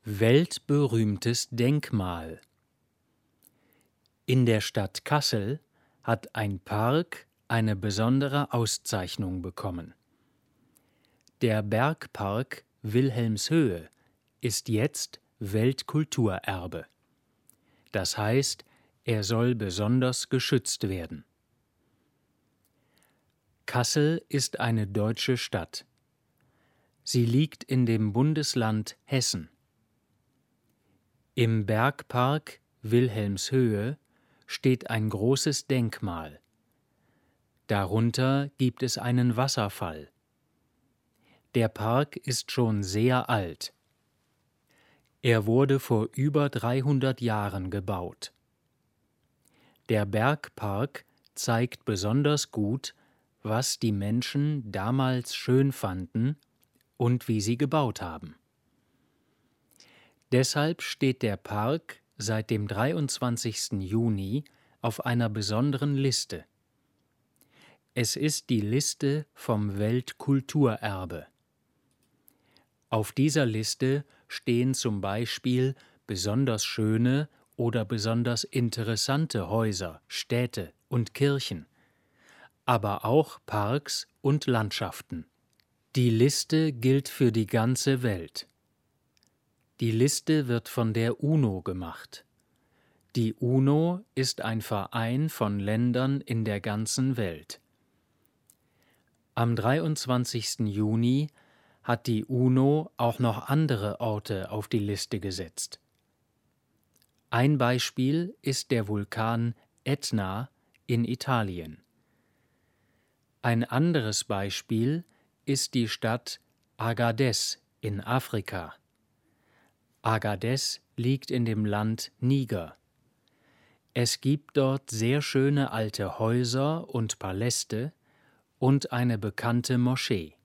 Weltberühmtes Denkmal. In der Stadt Kassel hat ein Park eine besondere Auszeichnung bekommen. Der Bergpark Wilhelmshöhe ist jetzt Weltkulturerbe. Das heißt, er soll besonders geschützt werden. Kassel ist eine deutsche Stadt. Sie liegt in dem Bundesland Hessen. Im Bergpark Wilhelmshöhe steht ein großes Denkmal. Darunter gibt es einen Wasserfall. Der Park ist schon sehr alt. Er wurde vor über 300 Jahren gebaut. Der Bergpark zeigt besonders gut, was die Menschen damals schön fanden und wie sie gebaut haben. Deshalb steht der Park seit dem 23. Juni auf einer besonderen Liste. Es ist die Liste vom Weltkulturerbe. Auf dieser Liste stehen zum Beispiel besonders schöne oder besonders interessante Häuser, Städte und Kirchen, aber auch Parks und Landschaften. Die Liste gilt für die ganze Welt. Die Liste wird von der UNO gemacht. Die UNO ist ein Verein von Ländern in der ganzen Welt. Am 23. Juni hat die UNO auch noch andere Orte auf die Liste gesetzt. Ein Beispiel ist der Vulkan Ätna in Italien. Ein anderes Beispiel ist die Stadt Agadez in Afrika. Agadez liegt in dem Land Niger. Es gibt dort sehr schöne alte Häuser und Paläste und eine bekannte Moschee.